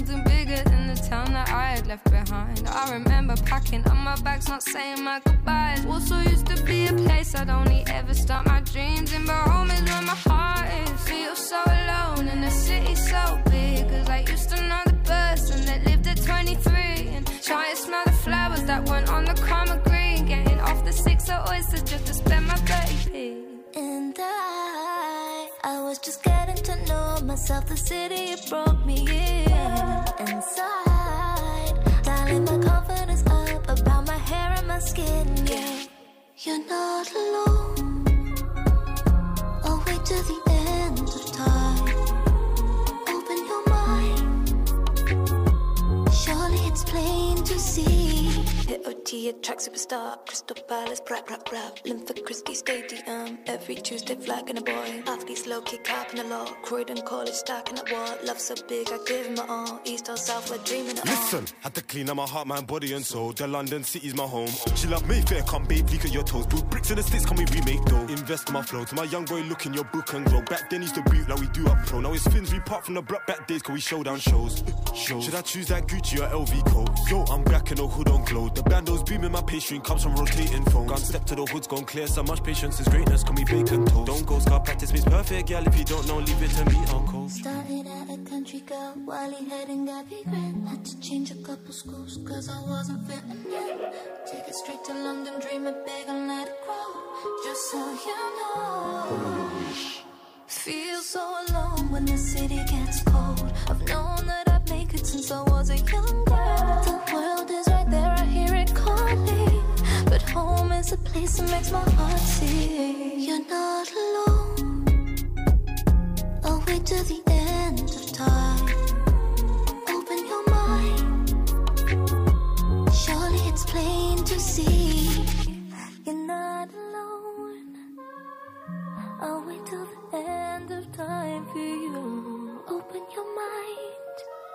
something bigger than the town that I had left behind. I remember packing up my bags, not saying my goodbyes. Also used to be a place I'd only ever start my dreams in, but home is where my heart is. Feel so alone in a city so big, cause I used to know the person that lived at 23 and try to smell the flowers that weren't on the karma green. Getting off the 6 oysters just to spend my 30p. And I was just getting to know myself. The city, it broke me in. Inside, dialing my confidence up about my hair and my skin, yeah. You're not alone. I'll wait till the end of time. Open your mind. Surely it's plain to see. Hit OT, a track superstar. Crystal Palace, rap, Lympha Christie Stadium. Every Tuesday, flagging a boy. Athletes low-key capping a lot. Croydon College, stacking at wall. Love so big, I give him my all. East or South, we're dreaming it all. Listen, had to clean up my heart, mind, body and soul. The London city's my home. She love Mayfair, come babe, leak at your toes. Build bricks in the sticks, can we remake though? Invest in my flow, to my young boy, look in your book and grow. Back then used to boot like we do up pro. Now it's fins, we part from the block back days, cause we show down shows. Should I choose that Gucci or LV coat? Yo, I'm black and no hood on glow. The bandos booming, my pastry comes from rotating phone. Gun step to the hoods, gone clear. So much patience is greatness, can we bacon toast? Don't go scar, practice means perfect, girl. If you don't know, leave it to me, uncle. Started at a country girl, Wally head and Gabby Grant. Had to change a couple schools, cause I wasn't fitting in. Take it straight to London, dream it big and let it grow. Just so you know. Feel so alone when the city gets cold. I've known that I'd make it since I was a young girl. The world is right there, I hear it calling. But home is a place that makes my heart sing. You're not alone. I'll wait till the end of time. Open your mind. Surely it's plain to see. You're not alone. I'll wait till the end of time for you. Open your mind.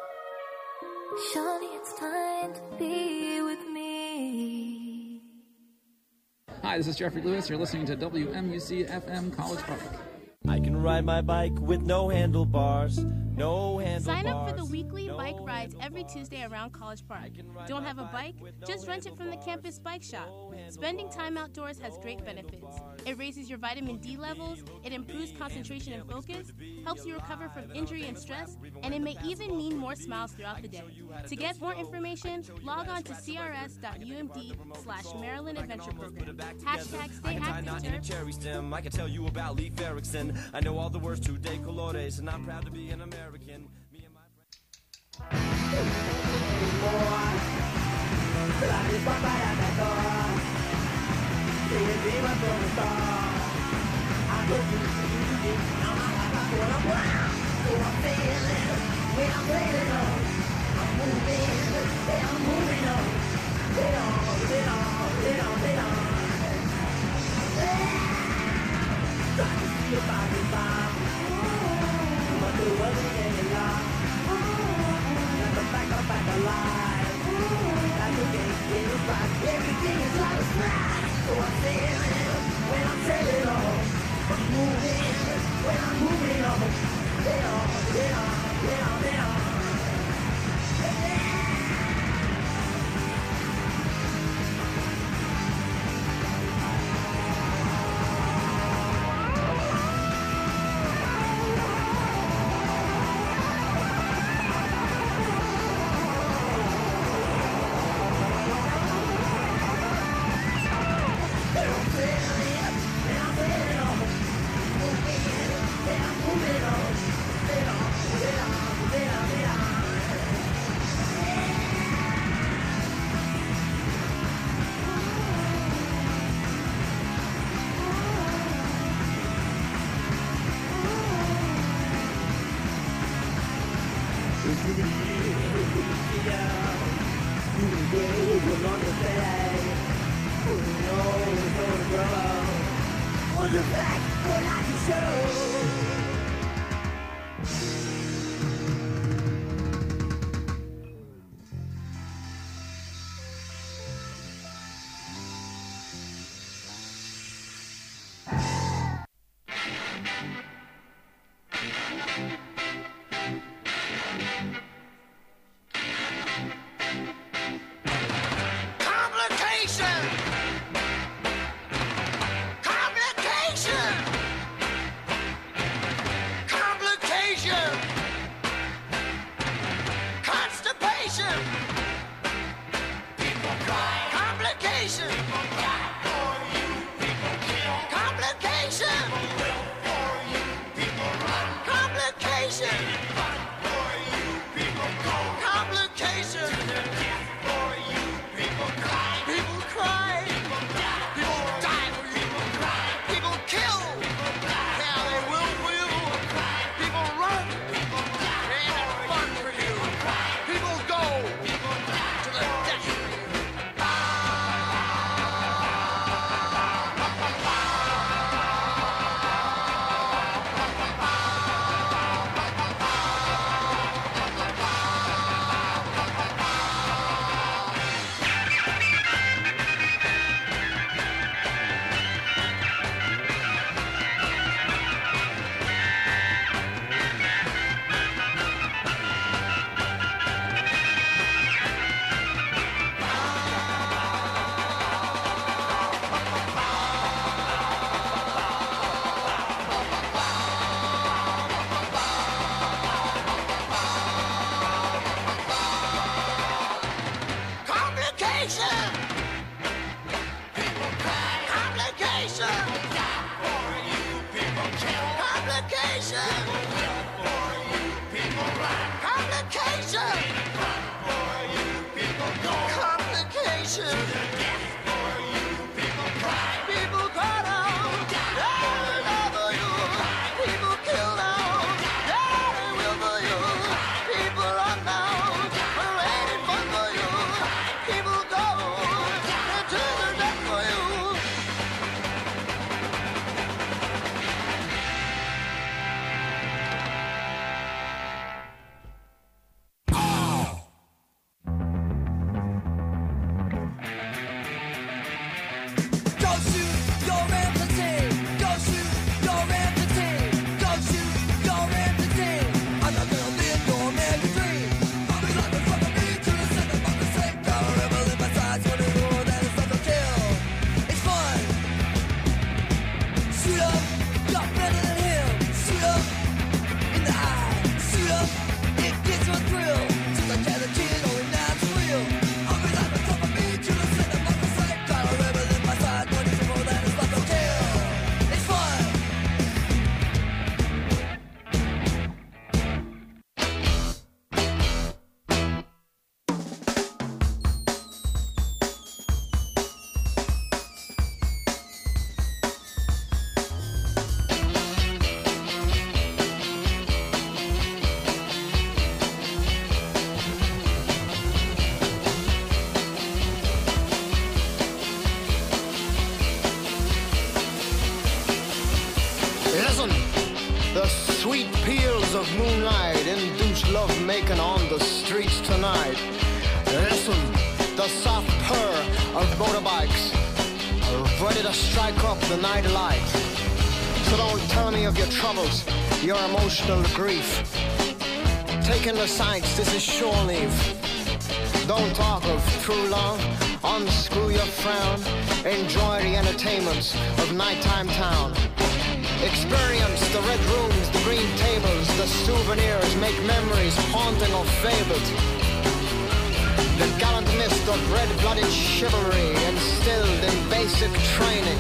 Surely it's time to be with me. Hi, this is Jeffrey Lewis. You're listening to WMUC FM College Park. I can ride my bike with no handlebars. No handlebars. Sign up for the weekly bike rides every Tuesday around College Park. Don't have a bike? Just rent it from the campus bike shop. Spending time outdoors has great benefits. It raises your vitamin D levels, it improves concentration and focus, helps you recover from injury and stress, and it may even mean more smiles throughout the day. To get more information, log on to crs.umd/Maryland Adventure Program. Hashtag stay active. Cherry stem. I can tell you about Leif Erikson. I know all the words to De Colores, and I'm proud to be an American. Me and my Everything is like a smash. So I'm feeling when I'm sailing on. I'm moving when I'm moving on. Get on, get on, get on, get on. complication. Complication. People cry down, all over you. People kill down, they will for you. People run down, waiting for you. People go to the death for you. Go shoot your empathy. Go shoot your empathy. Go shoot your empathy. I'm not gonna live your American dream. I'll be like a fucking me to the center of the same tower. Rebel in my sides when it's more than it's not to kill. It's fun. Shoot up, you're better than him. Shoot up in the eye. Shoot up, it gives you a thrill. Since I can't cheat, only now it's real. I'll be like a fucking me to the center of the same tower. Rebel in my sides when it's more than it's not to kill. It's fun. Listen, the sweet peals of moonlight induce love-making on the streets tonight. Listen, the soft purr of motorbikes ready to strike up the night light. So don't tell me of your troubles, your emotional grief. Take in the sights, this is shore leave. Don't talk of true love, unscrew your frown. Enjoy the entertainments of nighttime town. Experience the red rooms, the green tables, the souvenirs, make memories haunting or fabled. The gallant mist of red-blooded chivalry instilled in basic training.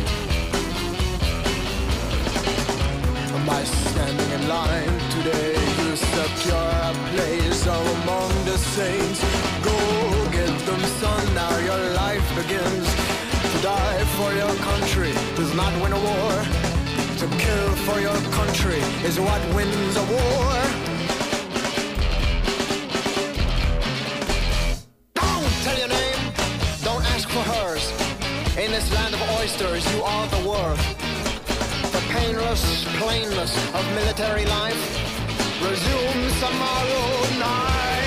By standing in line today, you secure a place among the saints. Go get them, son, now your life begins. To die for your country does not win a war. To kill for your country is what wins a war. Don't tell your name, don't ask for hers. In this land of oysters, you are the world. The painless plainness of military life resumes tomorrow night.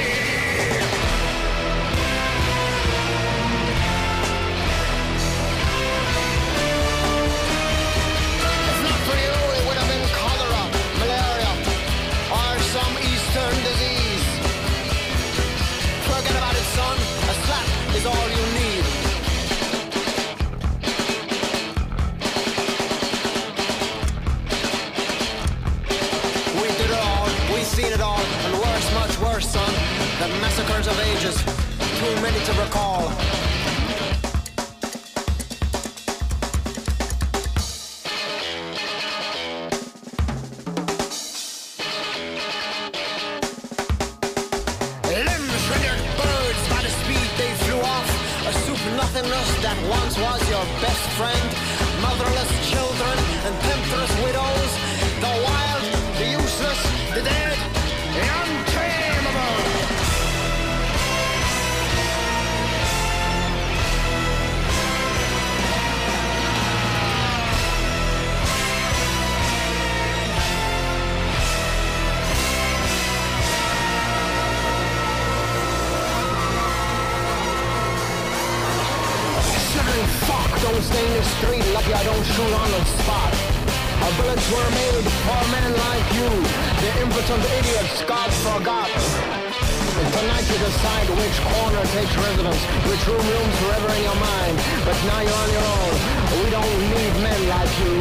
If not for you, it would have been cholera, malaria, or some eastern disease. Forget about it, son. A slap is all you need. Seen it all, and worse, much worse, son. The massacres of ages, too many to recall. Limbs rendered birds by the speed they flew off. A soup nothingness that once was your best friend. Motherless children and temptress widows. The wild, the useless, the dead, the untamable. Shivering fuck, don't stay in the street, lucky I don't shoot on the spot. Our bullets were made for men like you, the impotent idiots God forgot. Tonight you decide which corner takes residence, which room looms forever in your mind. But now you're on your own. We don't need men like you.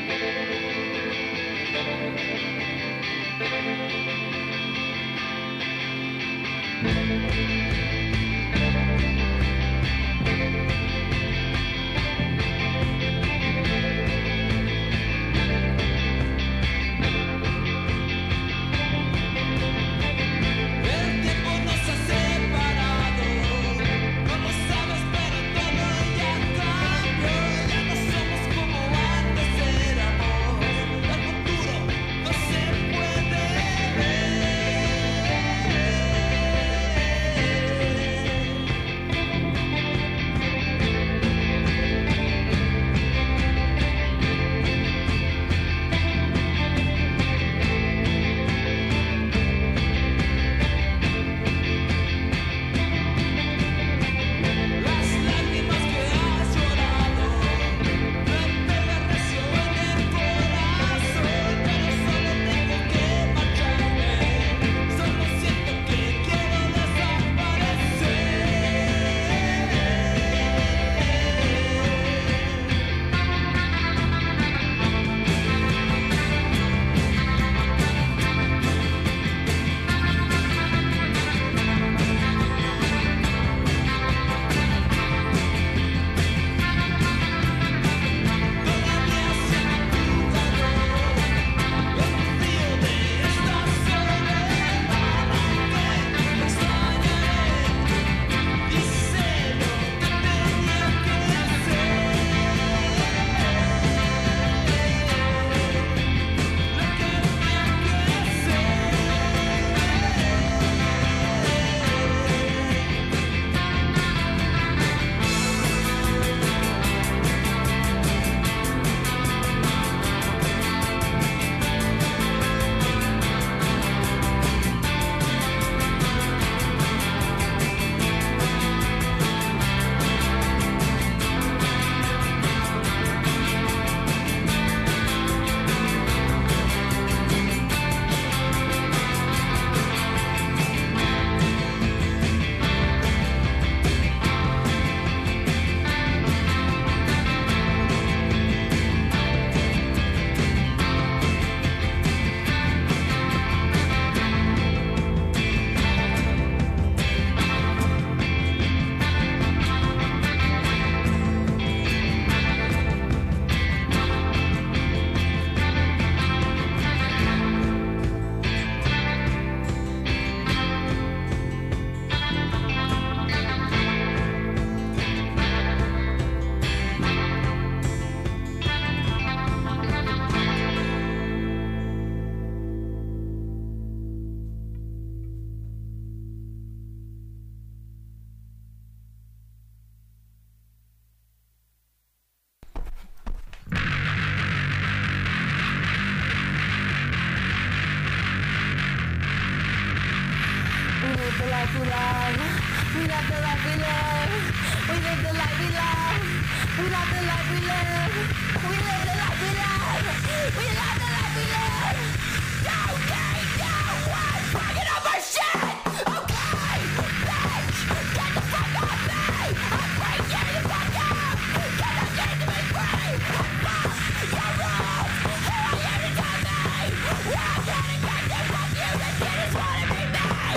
life we love. We love the life we live. We live the life we love. We love the life we live. We live the life we love. We love the life we live. Don't need no one bringing up our shit. Okay, bitch, get the fuck off me. I'm breaking the fuck up. Cause I need to be free. And fuck your rules. Who are you to tell me? We're all getting back to fuck you. The kid is wanting me.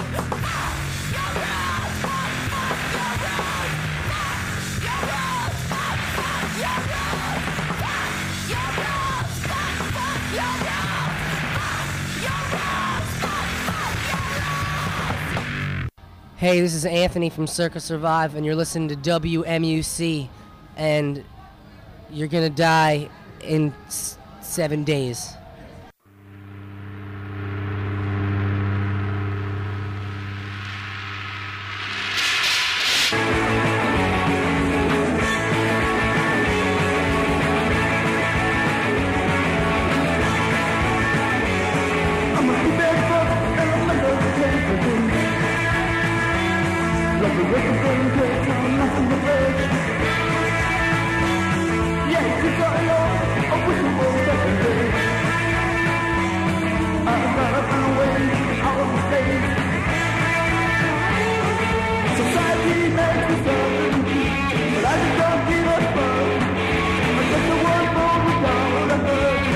Hey, this is Anthony from Circa Survive, and you're listening to WMUC, and you're gonna die in 7 days. But I just don't give a fuck. I just want more without a hurt.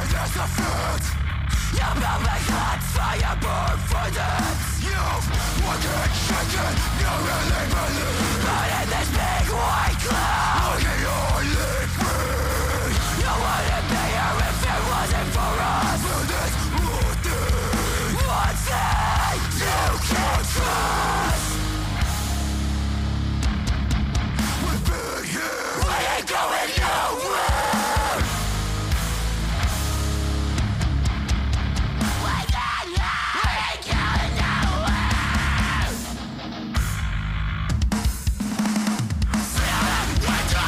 witness the fence. You build me guns, fire burn for this. You've wicked, shaken, you really believe. But in this big white cloud, look at your liquid. You wouldn't be here if it wasn't for us. Will this routine? One thing you can't trust. We've been here. We ain't going nowhere. We've been here. We ain't going nowhere. Feeling winter.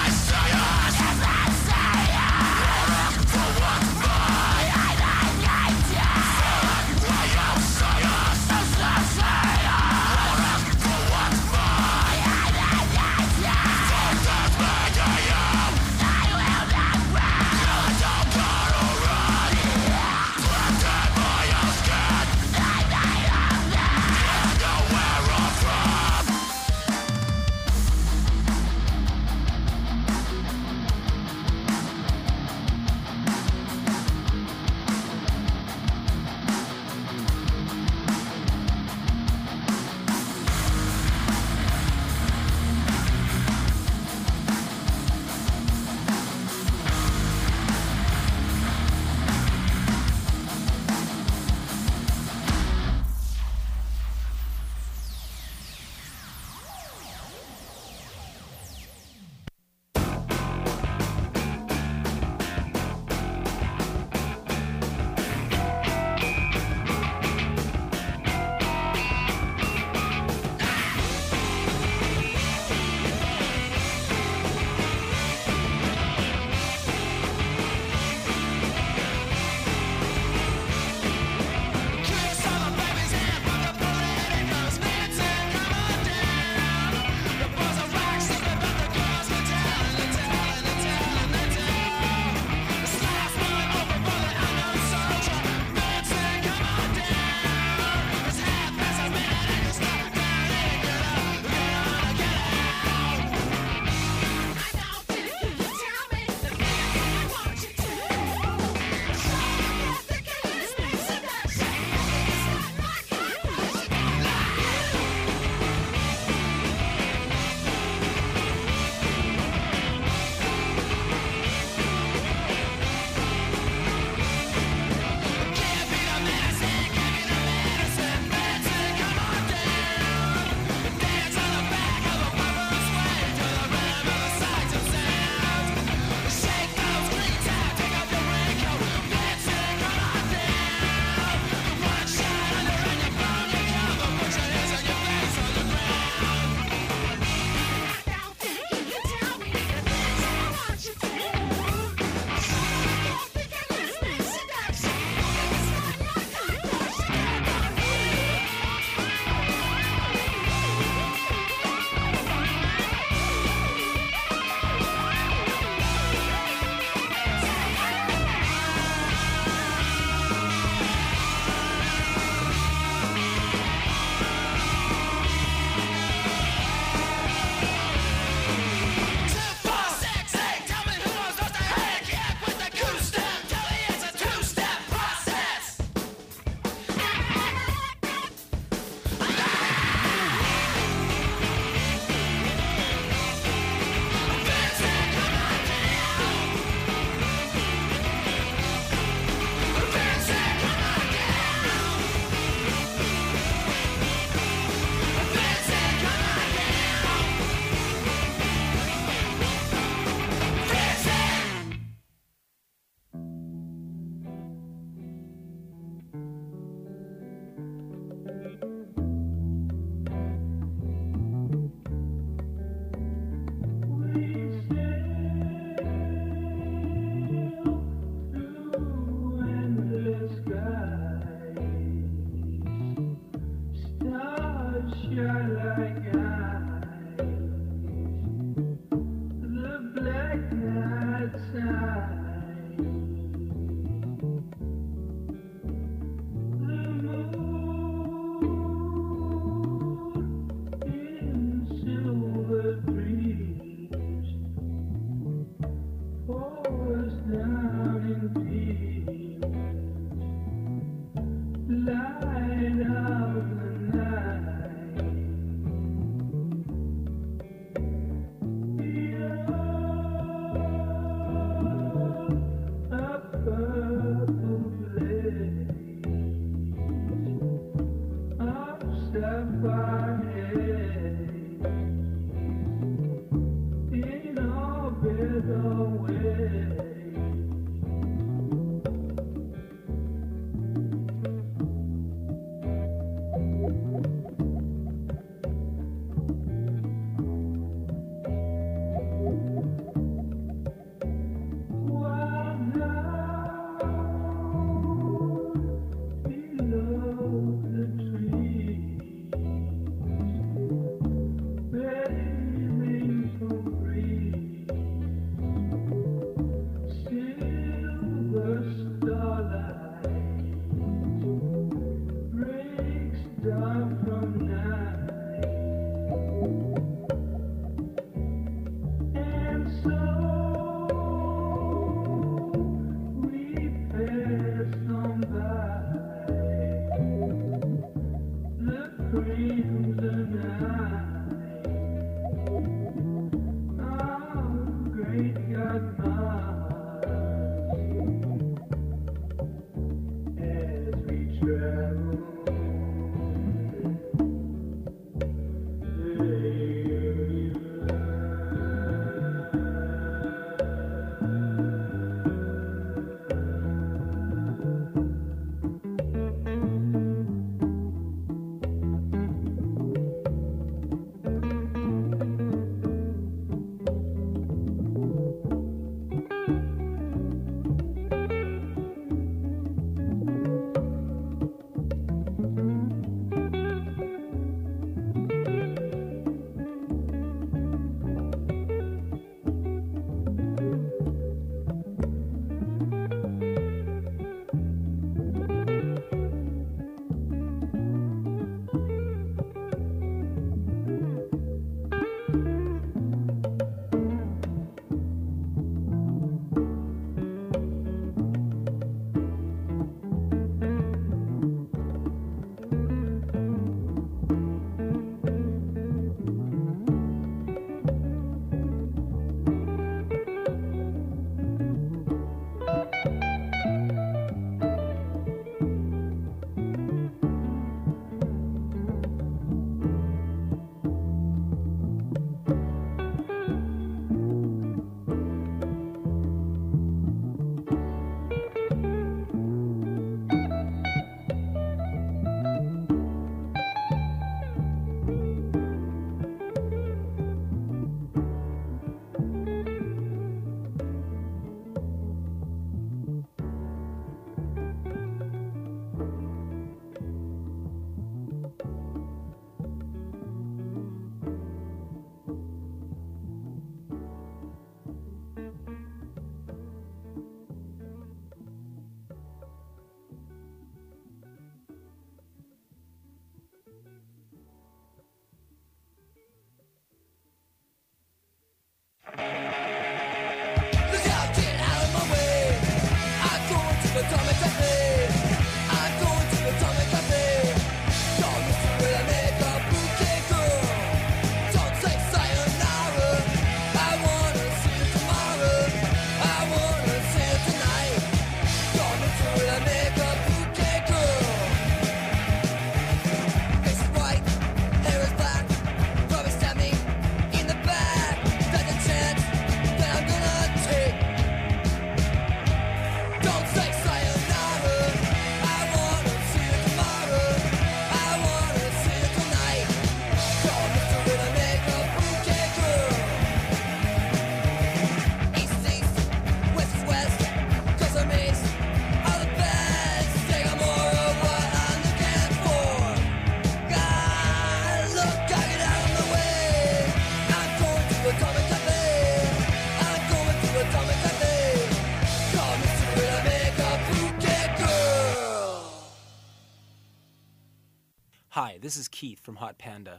Hi, this is Keith from Hot Panda.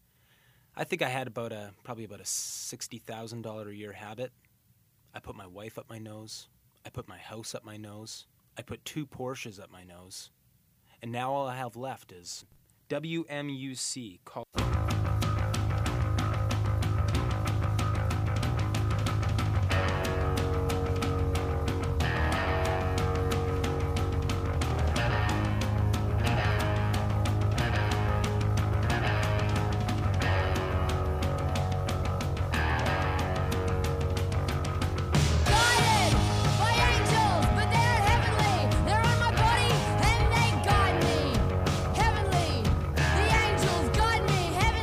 I think I had probably about a $60,000 a year habit. I put my wife up my nose. I put my house up my nose. I put 2 Porsches up my nose. And now all I have left is WMUC. Heavenly, the angels guide me.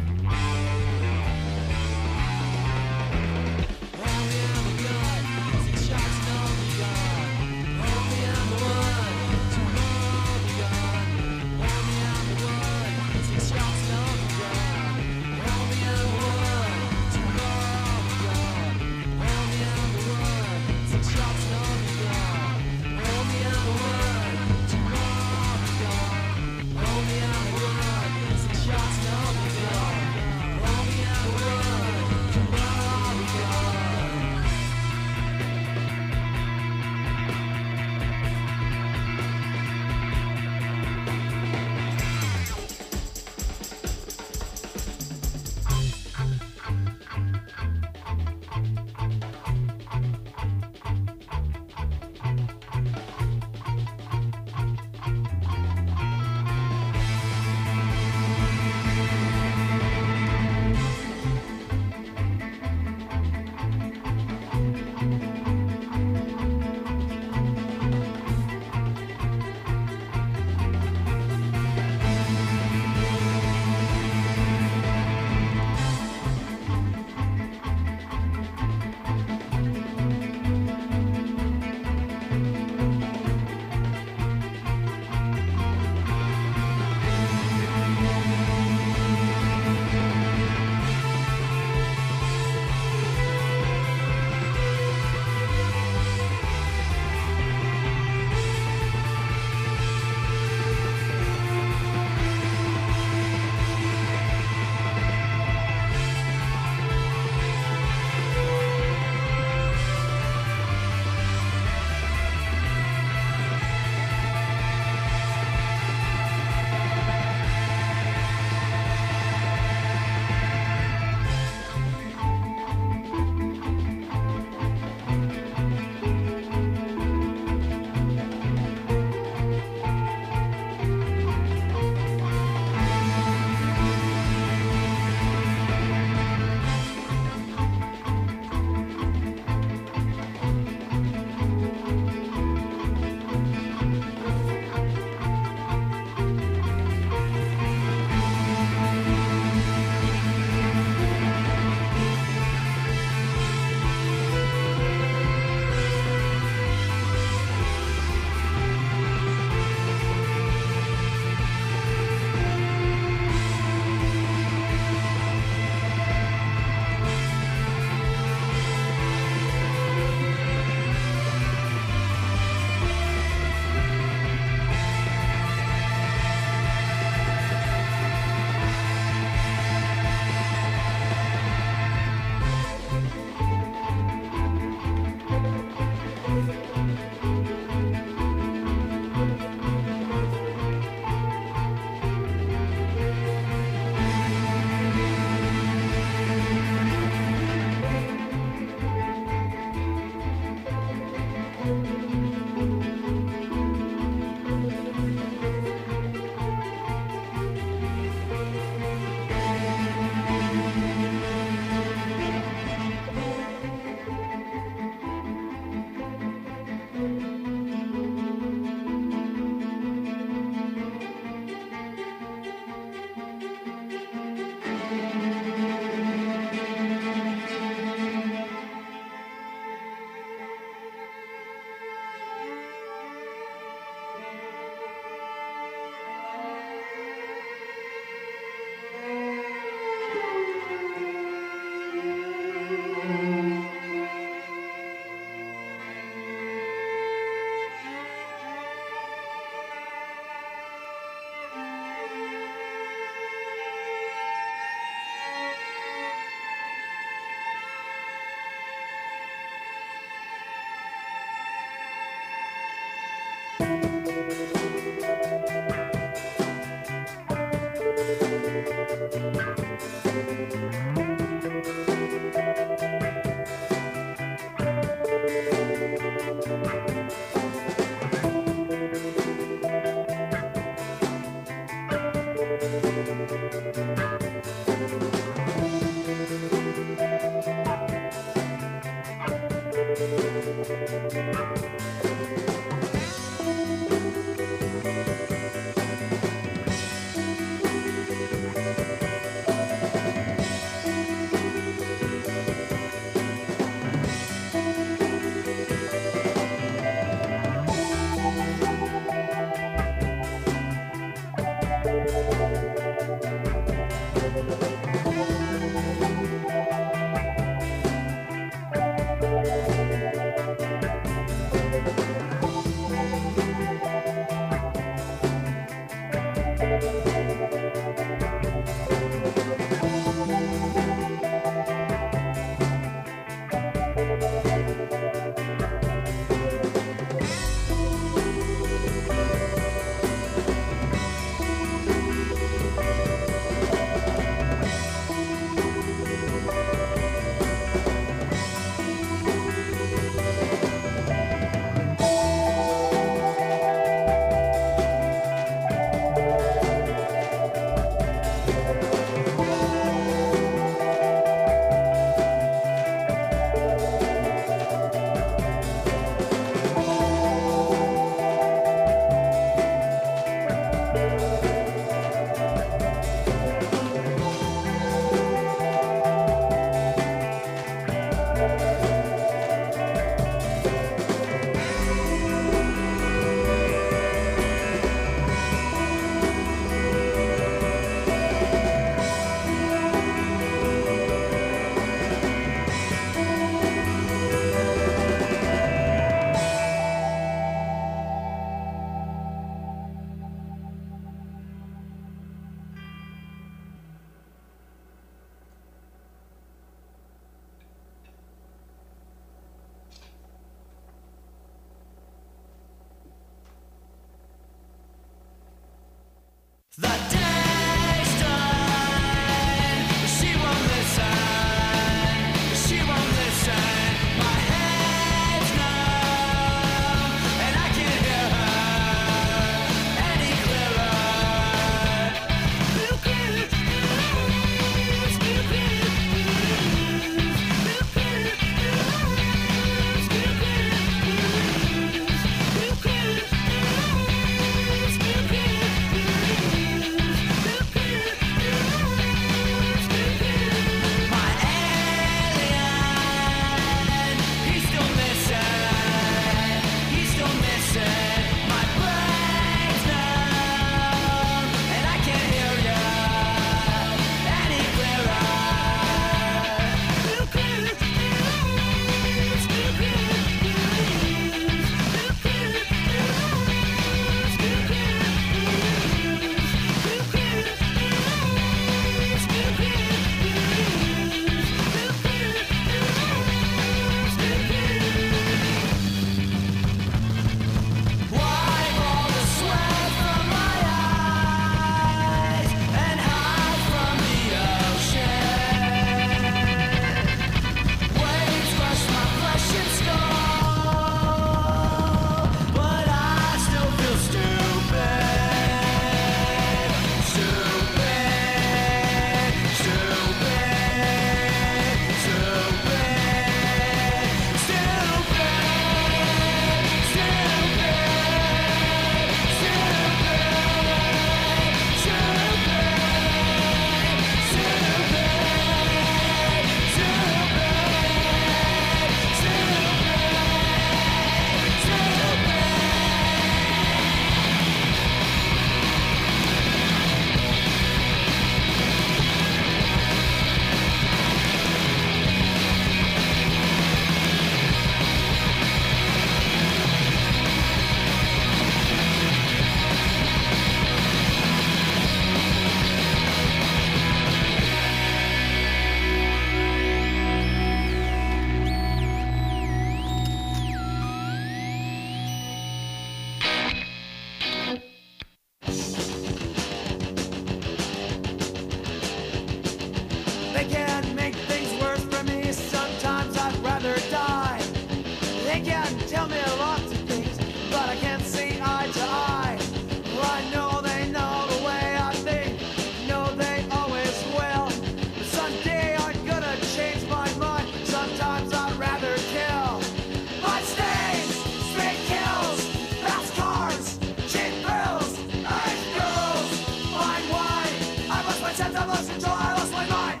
They can make things worse for me. Sometimes I'd rather die. They can tell me lots of things, but I can't see eye to eye. Well, I know they know the way I think. No, they always will. But someday I'm gonna change my mind. Sometimes I'd rather kill. Bloodstains, straight kills, fast cars, cheap thrills, ice girls, fine wine. I lost my sense, I lost control, I lost my mind.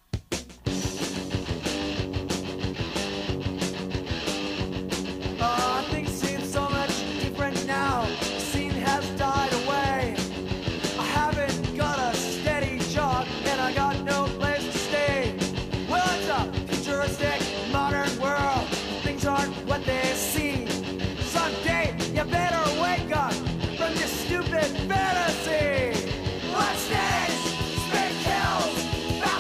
Things seem so much different now. The scene has died away. I haven't got a steady job and I got no place to stay. Well, it's a futuristic, modern world. Things aren't what they seem. Someday, you better wake up from your stupid fantasy. Bloodstains, spit kills,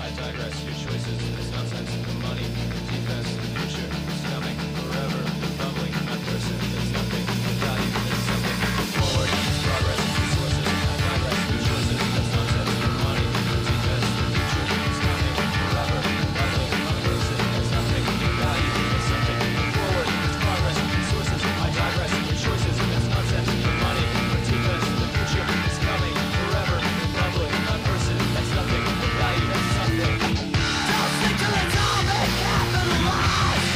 I digress. Your choices, it's nonsense. The money, the defense, the future, it's coming forever. Bubbling, not person, it's nothing. The value, it's something. Forward, it's progress. Resources, I digress. Your choices, it's nonsense. The money, the defense, the future, it's coming forever. Bubbling, not person, it's nothing. The value, it's something. Forward, it's progress. Resources, I digress. Your choices, it's nonsense. The money, the defense, the future, it's coming forever. Bubbling, not person, that's nothing. The value, that's something. Don't stick to the top and capitalize.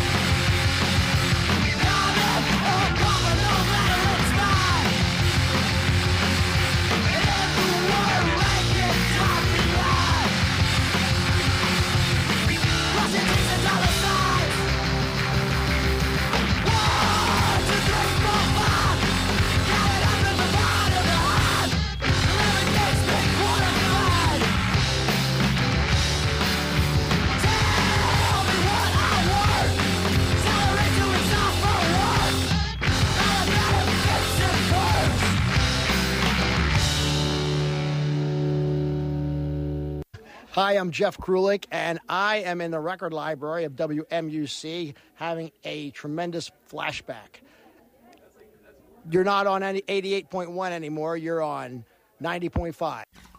Comment or comment, no matter what's mine. Everywhere rank it, top in line. Plus it takes a dollar signs. 1, 2, 3, 4, 5. Count it up in the bottom of the hive. 11 days, make quarter divide. Tell me what I want. Salary to resolve for work. All about it gets it worse. Hi, I'm Jeff Krulik, and I am in the record library of WMUC having a tremendous flashback. You're not on any 88.1 anymore. You're on 90.5.